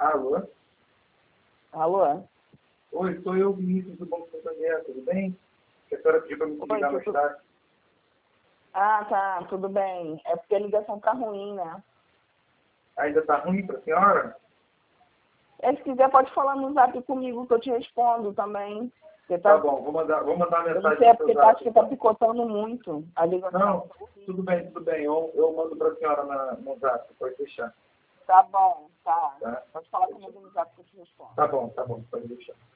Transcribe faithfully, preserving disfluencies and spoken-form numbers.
Alô? Alô? Oi, sou eu, Vinícius do Banco Santander, tudo bem? Que a senhora pediu para me Oi, ligar mais tudo... tarde. Ah, tá, tudo bem. É porque a ligação tá ruim, né? Ainda está ruim para a senhora? É, se quiser pode falar no zap comigo que eu te respondo também. Porque Tá tá... bom, vou mandar, vou mandar Eu não mensagem sei, é para o porque seu tá, acho zap. que tá Então. picotando muito a ligação. Não, tudo bem, tudo bem. Eu, eu mando para a senhora na, no zap, pode deixar. Tá bom, tá. Tá? Pode falar comigo no zap que eu te respondo. Tá bom, tá bom, pode deixar.